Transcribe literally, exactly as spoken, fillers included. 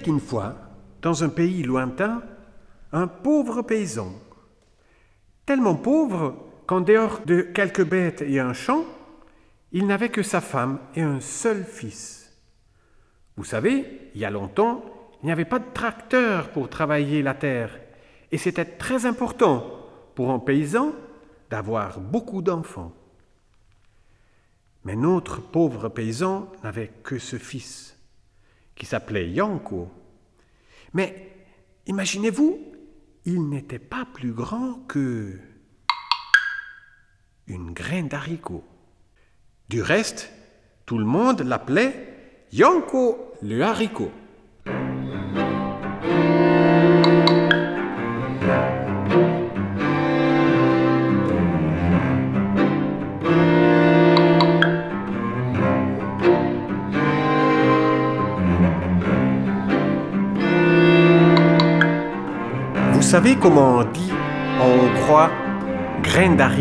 une fois, dans un pays lointain, un pauvre paysan. Tellement pauvre qu'en dehors de quelques bêtes et un champ, il n'avait que sa femme et un seul fils. Vous savez, il y a longtemps, il n'y avait pas de tracteur pour travailler la terre, et c'était très important pour un paysan d'avoir beaucoup d'enfants. Mais notre pauvre paysan n'avait que ce fils, qui s'appelait Yanko. Mais imaginez-vous, il n'était pas plus grand que une graine d'haricot. Du reste, tout le monde l'appelait Yanko le haricot. Vous savez comment on dit en hongrois graine d'haricot ?